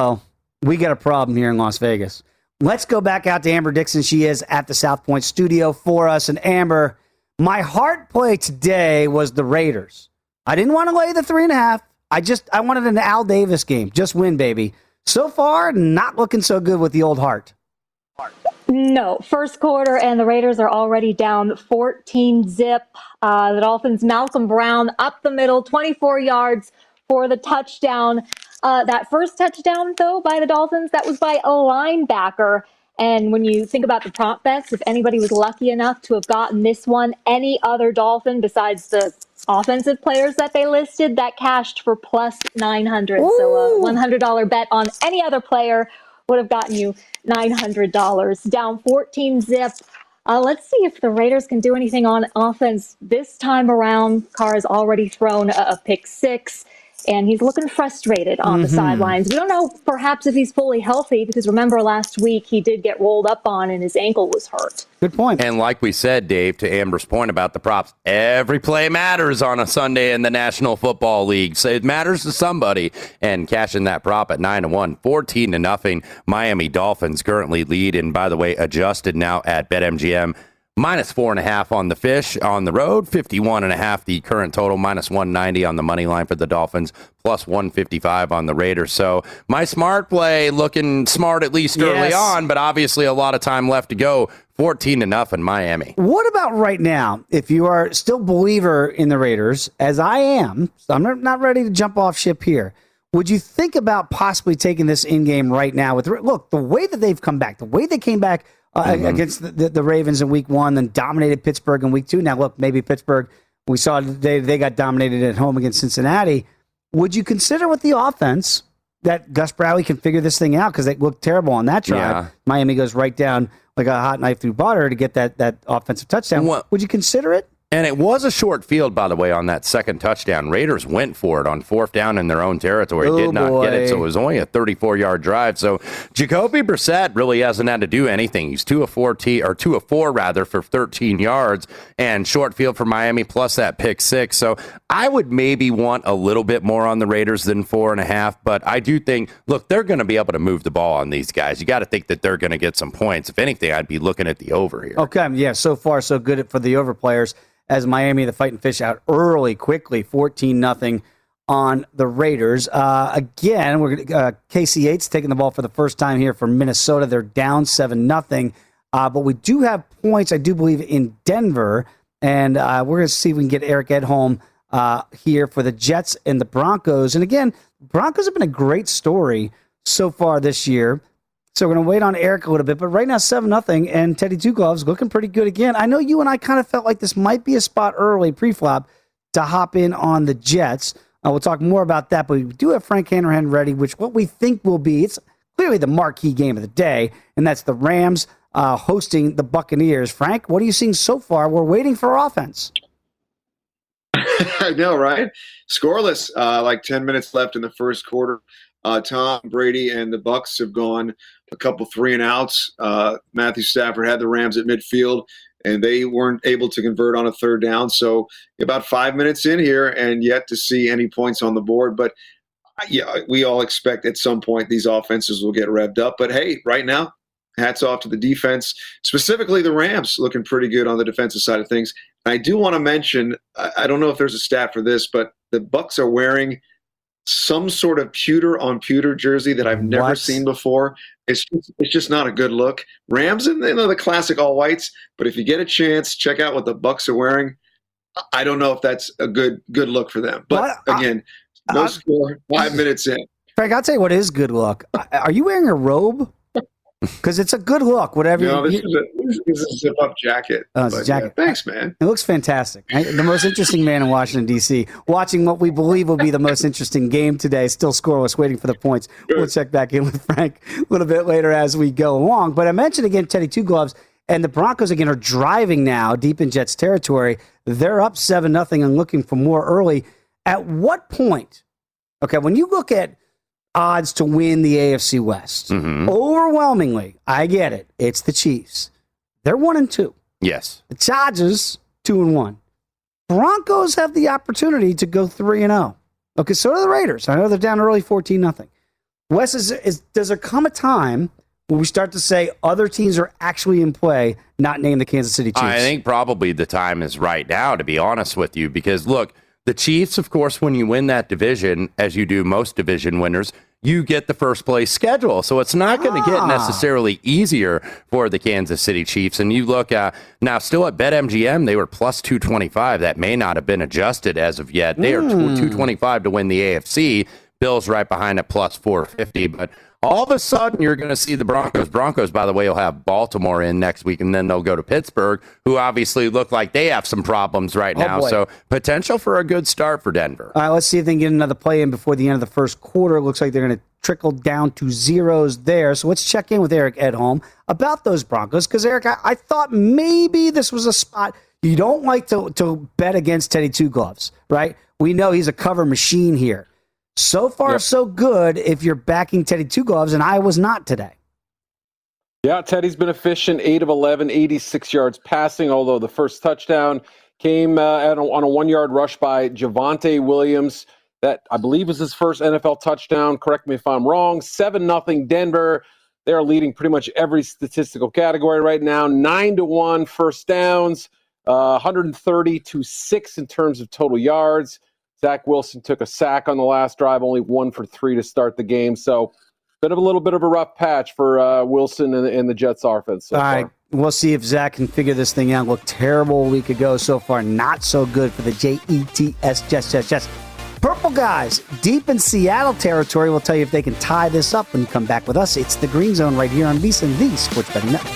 We got a problem here in Las Vegas. Let's go back out to Amber Dixon. She is at the South Point studio for us. And Amber, my heart play today was the Raiders. I didn't want to lay the 3.5. I wanted an Al Davis game. Just win, baby. So far, not looking so good with the old heart. No, first quarter, and the Raiders are already down 14-zip. The Dolphins, Malcolm Brown up the middle, 24 yards for the touchdown. That first touchdown, though, by the Dolphins, that was by a linebacker. And when you think about the prop bets, if anybody was lucky enough to have gotten this one, any other Dolphin besides the offensive players that they listed, that cashed for plus 900. Ooh. So a $100 bet on any other player would have gotten you $900. Down 14-zip. Let's see if the Raiders can do anything on offense this time around. Carr has already thrown a pick 6. And he's looking frustrated on the sidelines. We don't know perhaps if he's fully healthy because remember last week he did get rolled up on and his ankle was hurt. Good point. And like we said, Dave, to Amber's point about the props, every play matters on a Sunday in the National Football League. So it matters to somebody. And cashing that prop at 9-1, 14-0. Miami Dolphins currently lead. And by the way, adjusted now at BetMGM. Minus 4.5 on the fish on the road, 51.5 the current total, minus 190 on the money line for the Dolphins, plus 155 on the Raiders. So my smart play looking smart at least early on, but obviously a lot of time left to go. 14-0 in Miami. What about right now? If you are still a believer in the Raiders, as I am, so I'm not ready to jump off ship here. Would you think about possibly taking this in game right now? Look, the way that they've come back, the way they came back against the Ravens in week 1, then dominated Pittsburgh in week 2. Now, look, maybe Pittsburgh, we saw they got dominated at home against Cincinnati. Would you consider with the offense that Gus Bradley can figure this thing out? Because they looked terrible on that drive. Yeah. Miami goes right down like a hot knife through butter to get that offensive touchdown. Would you consider it? And it was a short field, by the way, on that second touchdown. Raiders went for it on 4th down in their own territory. Did not get it, so it was only a 34-yard drive. So Jacoby Brissett really hasn't had to do anything. He's 2 of 4 for 13 yards, and short field for Miami plus that pick 6. So I would maybe want a little bit more on the Raiders than 4.5, but I do think, look, they're going to be able to move the ball on these guys. You got to think that they're going to get some points. If anything, I'd be looking at the over here. Okay, yeah, so far so good for the over players. As Miami, the Fighting Fish out early, quickly, 14-0 on the Raiders. Again, Casey Yates taking the ball for the first time here for Minnesota. They're down 7-0. But we do have points, I do believe, in Denver. And we're going to see if we can get Eric Edholm here for the Jets and the Broncos. And again, Broncos have been a great story so far this year. So we're going to wait on Eric a little bit. But right now, 7-0, and Teddy Two Gloves looking pretty good again. I know you and I kind of felt like this might be a spot early, pre-flop, to hop in on the Jets. We'll talk more about that, but we do have Frank Hanrahan ready, which what we think will be, it's clearly the marquee game of the day, and that's the Rams hosting the Buccaneers. Frank, what are you seeing so far? We're waiting for offense. I know, right? Scoreless, like 10 minutes left in the first quarter. Tom Brady and the Bucs have gone a couple 3-and-outs. Matthew Stafford had the Rams at midfield, and they weren't able to convert on a third down. So about 5 minutes in here and yet to see any points on the board. But, yeah, we all expect at some point these offenses will get revved up. But, hey, right now, hats off to the defense, specifically the Rams, looking pretty good on the defensive side of things. I do want to mention, I don't know if there's a stat for this, but the Bucs are wearing some sort of pewter-on-pewter jersey that I've never seen before. It's just not a good look. Rams, and the classic all-whites, but if you get a chance, check out what the Bucs are wearing. I don't know if that's a good look for them. But, again, no score, 5 minutes in. Frank, I'll tell you what is good look. Are you wearing a robe? Because it's a good look, whatever. No, this is a zip-up jacket. Oh, it's a jacket. Yeah, thanks, man. It looks fantastic. The most interesting man in Washington, D.C., watching what we believe will be the most interesting game today, still scoreless, waiting for the points. We'll check back in with Frank a little bit later as we go along. But I mentioned again, Teddy Two Gloves, and the Broncos, again, are driving now deep in Jets territory. They're up 7-0 and looking for more early. At what point, okay, when you look at odds to win the AFC West, overwhelmingly, I get it, it's the Chiefs. They're 1-2. Yes. The Chargers 2-1. Broncos have the opportunity to go 3-0. Okay, so do the Raiders. I know they're down early 14-0. Wes, does there come a time when we start to say other teams are actually in play, not name the Kansas City Chiefs? I think probably the time is right now, to be honest with you, because look, the Chiefs, of course, when you win that division, as you do most division winners, you get the first place schedule. So it's not going to get necessarily easier for the Kansas City Chiefs. And you look now still at BetMGM, they were plus 225. That may not have been adjusted as of yet. They are 225 to win the AFC. Bills right behind at plus 450. But all of a sudden, you're going to see the Broncos. Broncos, by the way, will have Baltimore in next week, and then they'll go to Pittsburgh, who obviously look like they have some problems right now. Boy. So potential for a good start for Denver. All right, let's see if they can get another play in before the end of the first quarter. It looks like they're going to trickle down to zeros there. So let's check in with Eric Edholm about those Broncos. Because, Eric, I thought maybe this was a spot. You don't like to bet against Teddy Two Gloves, right? We know he's a cover machine here. So far, so good if you're backing Teddy Two Gloves, and I was not today. Yeah, Teddy's been efficient, 8 of 11, 86 yards passing, although the first touchdown came on a 1-yard rush by Javonte Williams. That, I believe, was his first NFL touchdown. Correct me if I'm wrong. 7-0 Denver. They're leading pretty much every statistical category right now. 9-1 first downs, 130-6 in terms of total yards. Zach Wilson took a sack on the last drive, only 1 for 3 to start the game. So a little bit of a rough patch for Wilson and the Jets offense so All far. right, we'll see if Zach can figure this thing out. Looked terrible a week ago. So far, not so good for the Jets. Purple guys, deep in Seattle territory. We'll tell you if they can tie this up when you come back with us. It's the Green Zone right here on VSiN, the Sports Betting Network.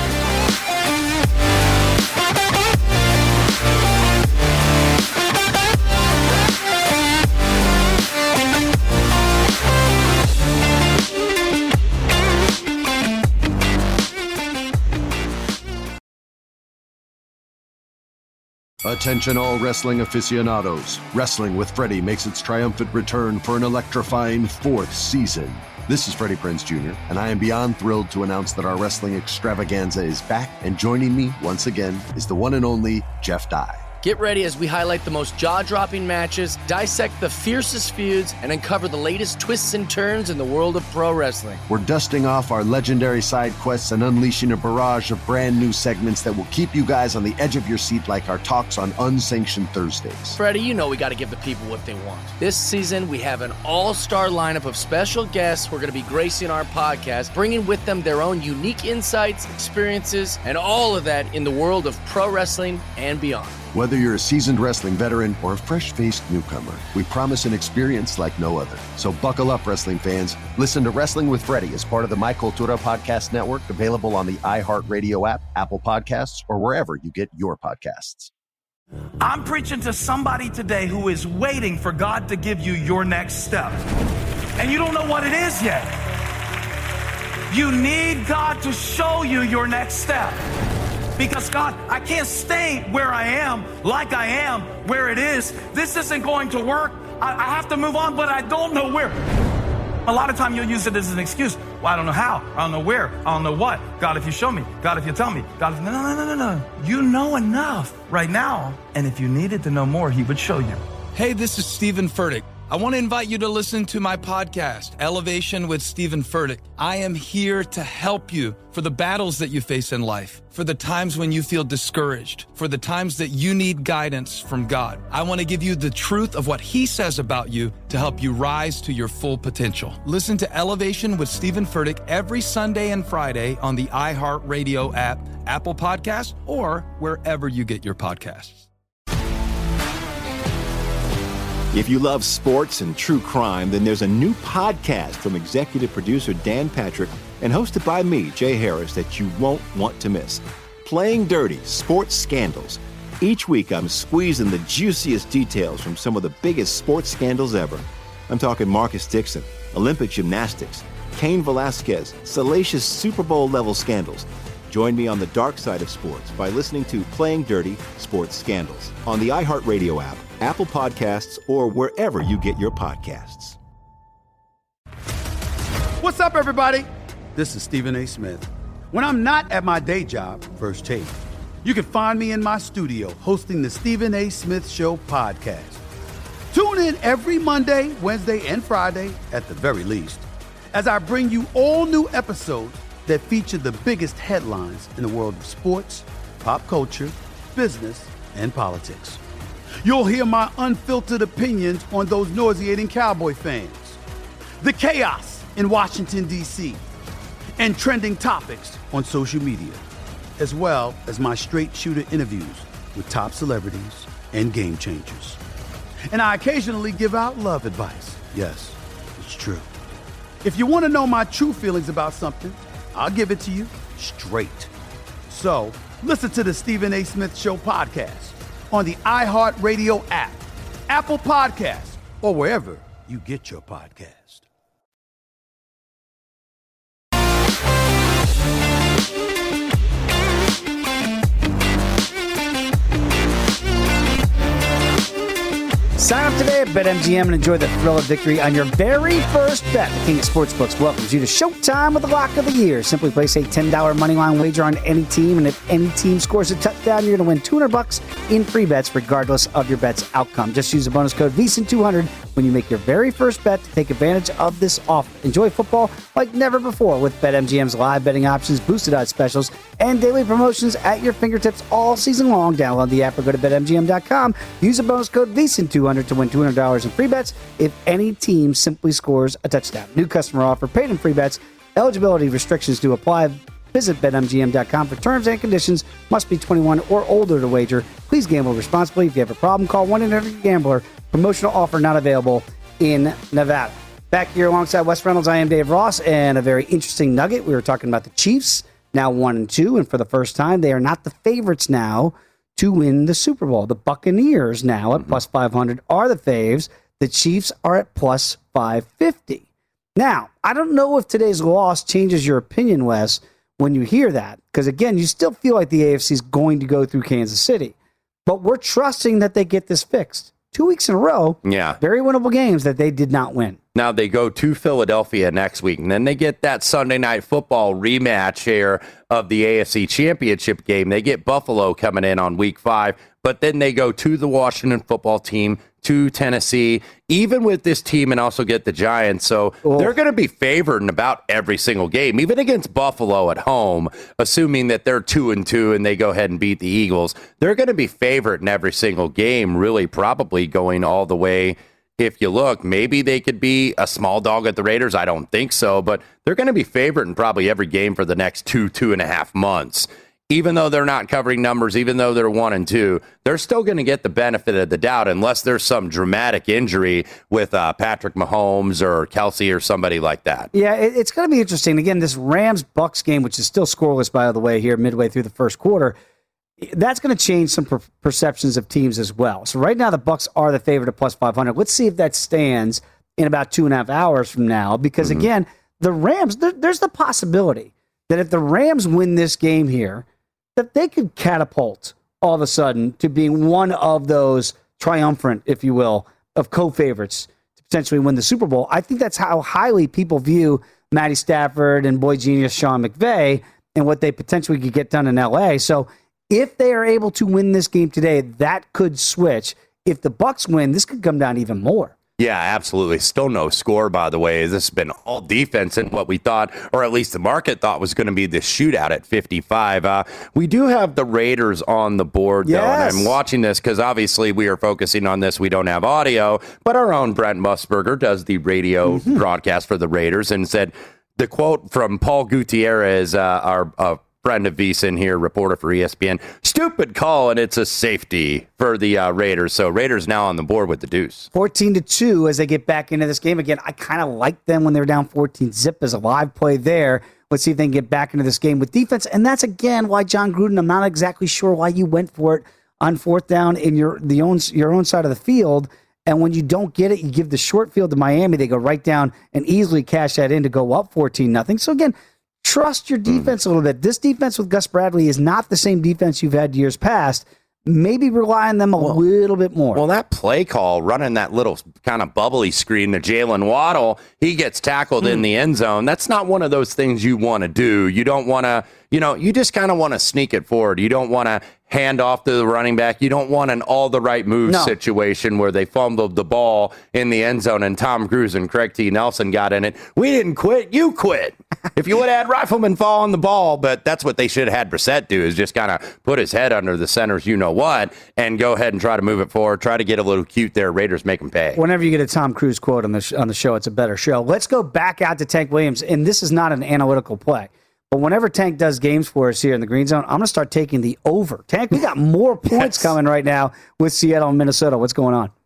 Attention all wrestling aficionados. Wrestling with Freddie makes its triumphant return for an electrifying 4th season. This is Freddie Prinze Jr., and I am beyond thrilled to announce that our wrestling extravaganza is back, and joining me once again is the one and only Jeff Dye. Get ready as we highlight the most jaw-dropping matches, dissect the fiercest feuds, and uncover the latest twists and turns in the world of pro wrestling. We're dusting off our legendary side quests and unleashing a barrage of brand new segments that will keep you guys on the edge of your seat like our talks on Unsanctioned Thursdays. Freddie, you know we got to give the people what they want. This season, we have an all-star lineup of special guests who are going to be gracing our podcast, bringing with them their own unique insights, experiences, and all of that in the world of pro wrestling and beyond. Whether you're a seasoned wrestling veteran or a fresh-faced newcomer, we promise an experience like no other. So buckle up, wrestling fans. Listen to Wrestling with Freddie as part of the My Cultura Podcast Network, available on the iHeartRadio app, Apple Podcasts, or wherever you get your podcasts. I'm preaching to somebody today who is waiting for God to give you your next step. And you don't know what it is yet. You need God to show you your next step. Because God, I can't stay where I am, like I am, where it is. This isn't going to work. I have to move on, but I don't know where. A lot of time you'll use it as an excuse. Well, I don't know how. I don't know where. I don't know what. God, if you show me. God, if you tell me. God, if... No. You know enough right now. And if you needed to know more, he would show you. Hey, this is Stephen Furtick. I want to invite you to listen to my podcast, Elevation with Stephen Furtick. I am here to help you for the battles that you face in life, for the times when you feel discouraged, for the times that you need guidance from God. I want to give you the truth of what he says about you to help you rise to your full potential. Listen to Elevation with Stephen Furtick every Sunday and Friday on the iHeartRadio app, Apple Podcasts, or wherever you get your podcasts. If you love sports and true crime, then there's a new podcast from executive producer Dan Patrick and hosted by me, Jay Harris, that you won't want to miss. Playing Dirty: Sports Scandals. Each week, I'm squeezing the juiciest details from some of the biggest sports scandals ever. I'm talking Marcus Dixon, Olympic gymnastics, Cain Velasquez, salacious Super Bowl-level scandals. Join me on the dark side of sports by listening to Playing Dirty: Sports Scandals on the iHeartRadio app, Apple Podcasts, or wherever you get your podcasts. What's up, everybody? This is Stephen A. Smith. When I'm not at my day job, First Take, you can find me in my studio hosting the Stephen A. Smith Show podcast. Tune in every Monday, Wednesday, and Friday, at the very least, as I bring you all new episodes that feature the biggest headlines in the world of sports, pop culture, business, and politics. You'll hear my unfiltered opinions on those nauseating Cowboy fans, the chaos in Washington, D.C., and trending topics on social media, as well as my straight shooter interviews with top celebrities and game changers. And I occasionally give out love advice. Yes, it's true. If you want to know my true feelings about something, I'll give it to you straight. So listen to the Stephen A. Smith Show podcast on the iHeartRadio app, Apple Podcasts, or wherever you get your podcast. Sign up today at BetMGM and enjoy the thrill of victory on your very first bet. The King of Sportsbooks welcomes you to Showtime with the lock of the year. Simply place a $10 moneyline wager on any team, and if any team scores a touchdown, you're going to win $200 in free bets regardless of your bet's outcome. Just use the bonus code VSIN200 when you make your very first bet to take advantage of this offer. Enjoy football like never before with BetMGM's live betting options, boosted odds specials, and daily promotions at your fingertips all season long. Download the app or go to BetMGM.com. Use the bonus code VSIN200 to win $200 in free bets if any team simply scores a touchdown. New customer offer, paid in free bets. Eligibility restrictions do apply. Visit BetMGM.com for terms and conditions. Must be 21 or older to wager. Please gamble responsibly. If you have a problem, call 1-800-GAMBLER. Promotional offer not available in Nevada. Back here alongside Wes Reynolds, I am Dave Ross, and a very interesting nugget. We were talking about the Chiefs, now 1-2, and for the first time, they are not the favorites now to win the Super Bowl. The Buccaneers now at plus 500 are the faves. The Chiefs are at plus 550. Now, I don't know if today's loss changes your opinion, Wes, when you hear that, because again, you still feel like the AFC is going to go through Kansas City, but we're trusting that they get this fixed. 2 weeks in a row, very winnable games that they did not win. Now they go to Philadelphia next week, and then they get that Sunday Night Football rematch here of the AFC Championship game. They get Buffalo coming in on week 5, but then they go to the Washington Football Team, to Tennessee, even with this team, and also get the Giants. So they're going to be favored in about every single game, even against Buffalo at home, assuming that they're 2-2 and they go ahead and beat the Eagles. They're going to be favored in every single game, really probably going all the way. If you look, maybe they could be a small dog at the Raiders. I don't think so, but they're going to be favored in probably every game for the next 2.5 months. Even though they're not covering numbers, even though they're 1-2, they're still going to get the benefit of the doubt unless there's some dramatic injury with Patrick Mahomes or Kelsey or somebody like that. Yeah, it's going to be interesting. Again, this Rams-Bucks game, which is still scoreless, by the way, here midway through the first quarter, that's going to change some perceptions of teams as well. So right now, the Bucks are the favorite at plus 500. Let's see if that stands in about 2.5 hours from now, because again, the Rams, there's the possibility that if the Rams win this game here, that they could catapult all of a sudden to being one of those triumphant, if you will, of co-favorites to potentially win the Super Bowl. I think that's how highly people view Matty Stafford and boy genius Sean McVay and what they potentially could get done in L.A. So if they are able to win this game today, that could switch. If the Bucks win, this could come down even more. Yeah, absolutely. Still no score, by the way. This has been all defense and what we thought, or at least the market thought, was going to be the shootout at 55. We do have the Raiders on the board, though, and I'm watching this because obviously we are focusing on this. We don't have audio, but our own Brent Musburger does the radio broadcast for the Raiders and said the quote from Paul Gutierrez, our friend of VSiN here, reporter for ESPN, stupid call, and it's a safety for the Raiders. So Raiders now on the board with the deuce. 14-2 as they get back into this game. Again, I kind of like them when they were down 14-zip as a live play there. Let's see if they can get back into this game with defense. And that's, again, why John Gruden, I'm not exactly sure why you went for it on fourth down in your own side of the field. And when you don't get it, you give the short field to Miami. They go right down and easily cash that in to go up 14-0. So, again, trust your defense a little bit. This defense with Gus Bradley is not the same defense you've had years past. Maybe rely on them a little bit more. Well, that play call, running that little kind of bubbly screen to Jalen Waddle, he gets tackled in the end zone. That's not one of those things you want to do. You don't want to, you just kind of want to sneak it forward. You don't want to hand off to the running back. You don't want an all the right moves situation where they fumbled the ball in the end zone and Tom Cruise and Craig T. Nelson got in it. We didn't quit. You quit. If you would have had Rifleman fall on the ball, but that's what they should have had Brissett do, is just kind of put his head under the center's you-know-what and go ahead and try to move it forward, try to get a little cute there. Raiders make them pay. Whenever you get a Tom Cruise quote on the show, it's a better show. Let's go back out to Tank Williams, and this is not an analytical play. But whenever Tank does games for us here in the Green Zone, I'm going to start taking the over. Tank, we got more points coming right now with Seattle and Minnesota. What's going on?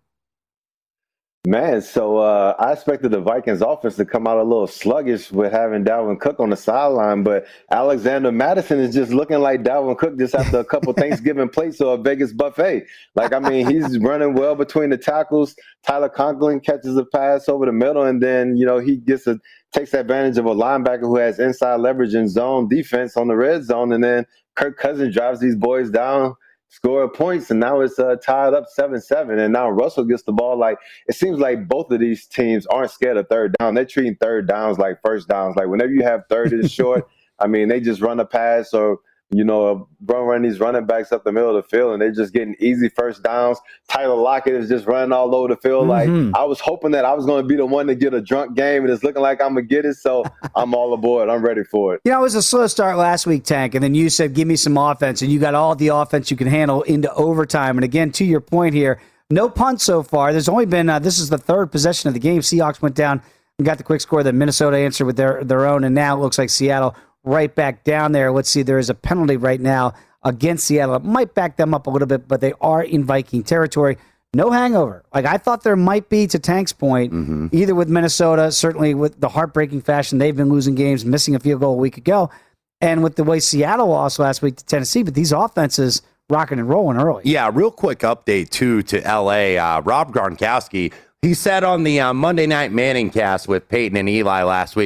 Man, so I expected the Vikings offense to come out a little sluggish with having Dalvin Cook on the sideline, but Alexander Mattison is just looking like Dalvin Cook just after a couple Thanksgiving plates or a Vegas buffet. Like, I mean, he's running well between the tackles. Tyler Conklin catches a pass over the middle, and then, he takes advantage of a linebacker who has inside leverage and zone defense on the red zone, and then Kirk Cousins drives these boys down, score points, and now it's tied up 7-7. And now Russell gets the ball. Like, it seems like both of these teams aren't scared of third down. They're treating third downs like first downs. Like, whenever you have third and short, I mean, they just run a pass or, run these running backs up the middle of the field, and they're just getting easy first downs. Tyler Lockett is just running all over the field. Like, I was hoping that I was going to be the one to get a drunk game, and it's looking like I'm going to get it, so I'm all aboard. I'm ready for it. It was a slow start last week, Tank, and then you said, give me some offense, and you got all the offense you can handle into overtime. And again, to your point here, no punts so far. There's only been, this is the third possession of the game. Seahawks went down and got the quick score. Then Minnesota answered with their own, and now it looks like Seattle right back down there. Let's see, there is a penalty right now against Seattle. It might back them up a little bit, but they are in Viking territory. No hangover. Like, I thought there might be, to Tank's point, either with Minnesota, certainly with the heartbreaking fashion they've been losing games, missing a field goal a week ago, and with the way Seattle lost last week to Tennessee, but these offenses rocking and rolling early. Yeah, real quick update, too, to L.A. Rob Gronkowski, he said on the Monday Night Manning cast with Peyton and Eli last week,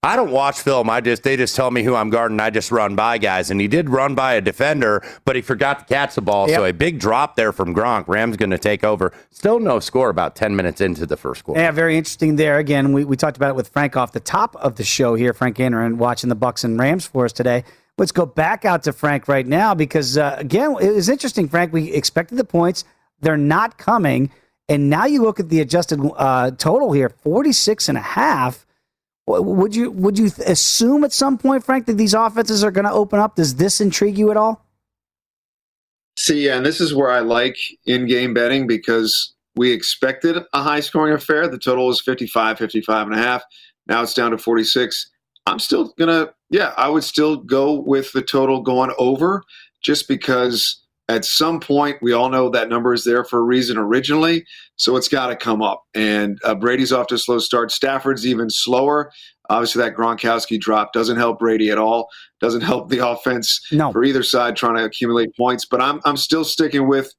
I don't watch film. They just tell me who I'm guarding. I just run by guys. And he did run by a defender, but he forgot to catch the ball. Yep. So a big drop there from Gronk. Rams going to take over. Still no score about 10 minutes into the first quarter. Yeah, very interesting there. Again, we talked about it with Frank off the top of the show here. Frank Anaran watching the Bucs and Rams for us today. Let's go back out to Frank right now because, again, it was interesting, Frank. We expected the points. They're not coming. And now you look at the adjusted total here, 46.5. Would you assume at some point, Frank, that these offenses are going to open up? Does this intrigue you at all? See, and this is where I like in-game betting because we expected a high-scoring affair. The total was 55.5. Now it's down to 46. I'm still I would still go with the total going over just because at some point we all know that number is there for a reason originally, so it's got to come up. And Brady's off to a slow start. Stafford's even slower. Obviously, that Gronkowski drop doesn't help Brady at all. Doesn't help the offense for either side trying to accumulate points. But I'm still sticking with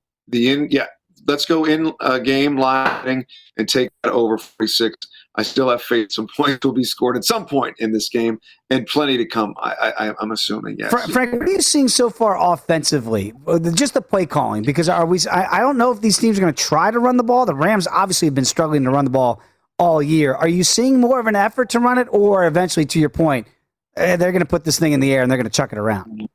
let's go in game lighting and take that over 46. I still have faith some points will be scored at some point in this game, and plenty to come, I'm assuming, yes. Frank, what are you seeing so far offensively? Just the play calling, because I don't know if these teams are going to try to run the ball. The Rams obviously have been struggling to run the ball all year. Are you seeing more of an effort to run it, or eventually, to your point, they're going to put this thing in the air and they're going to chuck it around?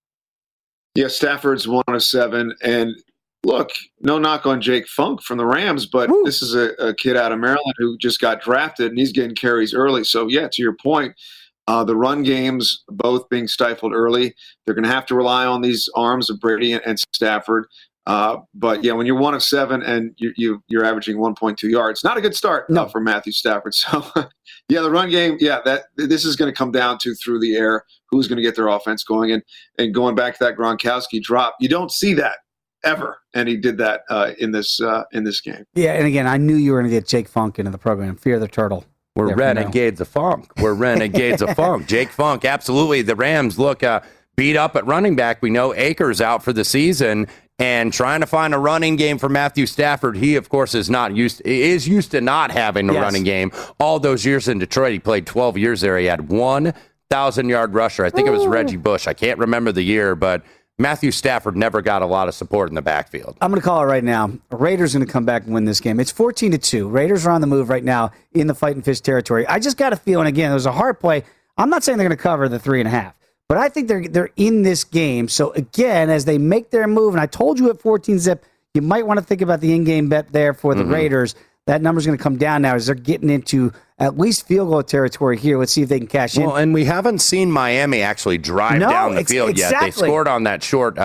Yeah, Stafford's 1 of 7, and look, no knock on Jake Funk from the Rams, but this is a kid out of Maryland who just got drafted, and he's getting carries early. So, yeah, to your point, the run games both being stifled early. They're going to have to rely on these arms of Brady and Stafford. But, yeah, when you're 1 of 7 and you're averaging 1.2 yards, not a good start for Matthew Stafford. So, yeah, the run game, this is going to come down to through the air, who's going to get their offense going. And going back to that Gronkowski drop, you don't see that ever, and he did that in this game. Yeah, and again, I knew you were going to get Jake Funk into the program. Fear the turtle. We're renegades of Funk. We're renegades of Funk. Jake Funk, absolutely. The Rams look beat up at running back. We know Akers out for the season, and trying to find a running game for Matthew Stafford. He, of course, is used to not having a running game. All those years in Detroit, he played 12 years there. He had 1,000-yard rusher. I think it was Reggie Bush. I can't remember the year, but Matthew Stafford never got a lot of support in the backfield. I'm going to call it right now. Raiders going to come back and win this game. It's 14-2. Raiders are on the move right now in the fight and fish territory. I just got a feeling, again, it was a hard play. I'm not saying they're going to cover the 3.5, but I think they're in this game. So, again, as they make their move, and I told you at 14-zip, you might want to think about the in-game bet there for the Raiders. That number's going to come down now as they're getting into at least field goal territory here. Let's see if they can cash in. Well, and we haven't seen Miami actually drive down the field yet. They scored on that short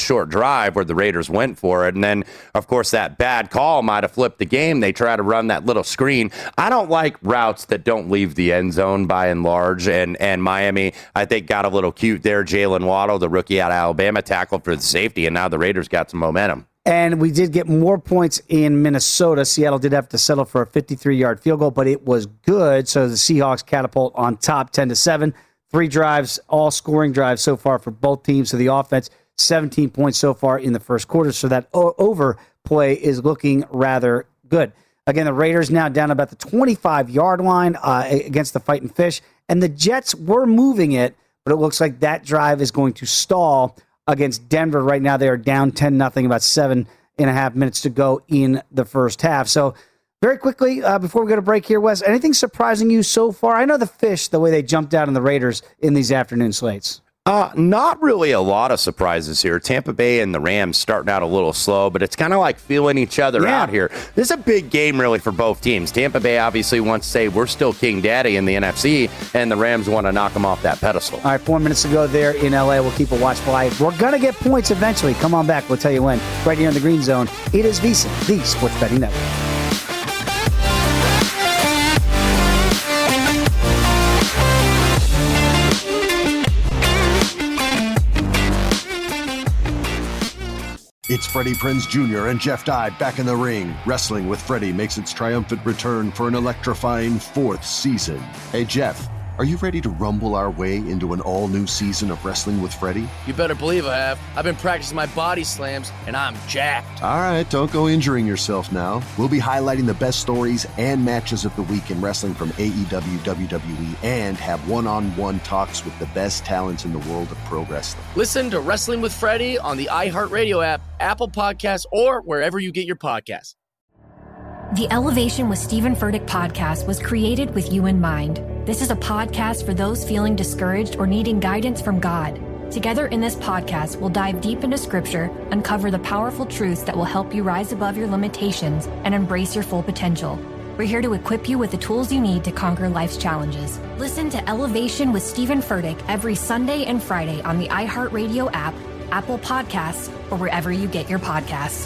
drive where the Raiders went for it. And then, of course, that bad call might have flipped the game. They try to run that little screen. I don't like routes that don't leave the end zone by and large. And Miami, I think, got a little cute there. Jalen Waddle, the rookie out of Alabama, tackled for the safety, and now the Raiders got some momentum. And we did get more points in Minnesota. Seattle did have to settle for a 53-yard field goal, but it was good. So the Seahawks catapult on top 10-7. 3 drives, all scoring drives so far for both teams. So the offense, 17 points so far in the first quarter. So that overplay is looking rather good. Again, the Raiders now down about the 25-yard line against the Fightin' Fish. And the Jets were moving it, but it looks like that drive is going to stall against Denver. Right now, they are down 10-0, about 7.5 minutes to go in the first half. So very quickly, before we go to break here, Wes, anything surprising you so far? I know the Fish, the way they jumped out on the Raiders in these afternoon slates. Not really a lot of surprises here. Tampa Bay and the Rams starting out a little slow, but it's kind of like feeling each other out here. This is a big game, really, for both teams. Tampa Bay obviously wants to say we're still King Daddy in the NFC, and the Rams want to knock them off that pedestal. All right, 4 minutes to go there in L.A. We'll keep a watchful eye. We're going to get points eventually. Come on back. We'll tell you when. Right here in the Green Zone, it is VSiN, the Sports Betting Network. It's Freddie Prinze Jr. and Jeff Dye back in the ring. Wrestling with Freddie makes its triumphant return for an electrifying 4th season. Hey, Jeff, Are you ready to rumble our way into an all-new season of Wrestling with Freddie? You better believe I have. I've been practicing my body slams, and I'm jacked. All right, don't go injuring yourself now. We'll be highlighting the best stories and matches of the week in wrestling from AEW, WWE, and have one-on-one talks with the best talents in the world of pro wrestling. Listen to Wrestling with Freddie on the iHeartRadio app, Apple Podcasts, or wherever you get your podcasts. The Elevation with Stephen Furtick podcast was created with you in mind. This is a podcast for those feeling discouraged or needing guidance from God. Together in this podcast, we'll dive deep into Scripture, uncover the powerful truths that will help you rise above your limitations and embrace your full potential. We're here to equip you with the tools you need to conquer life's challenges. Listen to Elevation with Stephen Furtick every Sunday and Friday on the iHeartRadio app, Apple Podcasts, or wherever you get your podcasts.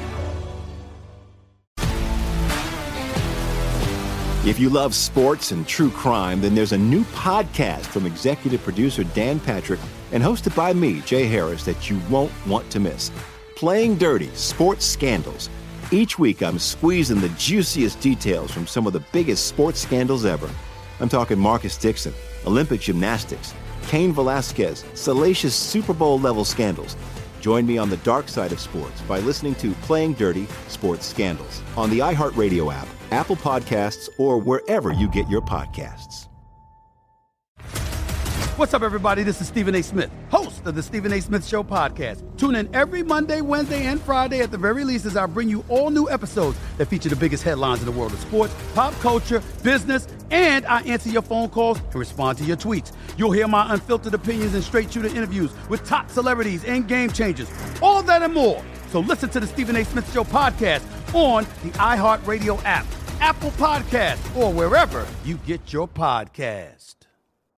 If you love sports and true crime, then there's a new podcast from executive producer Dan Patrick and hosted by me, Jay Harris, that you won't want to miss. Playing Dirty: Sports Scandals. Each week, I'm squeezing the juiciest details from some of the biggest sports scandals ever. I'm talking Marcus Dixon, Olympic gymnastics, Cain Velasquez, salacious Super Bowl-level scandals. Join me on the dark side of sports by listening to Playing Dirty: Sports Scandals on the iHeartRadio app, Apple Podcasts, or wherever you get your podcasts. What's up, everybody? This is Stephen A. Smith, host of the Stephen A. Smith Show podcast. Tune in every Monday, Wednesday, and Friday at the very least as I bring you all new episodes that feature the biggest headlines in the world of sports, pop culture, business, and I answer your phone calls and respond to your tweets. You'll hear my unfiltered opinions and straight-shooter interviews with top celebrities and game changers. All that and more. So listen to the Stephen A. Smith Show podcast on the iHeartRadio app, Apple Podcasts, or wherever you get your podcast.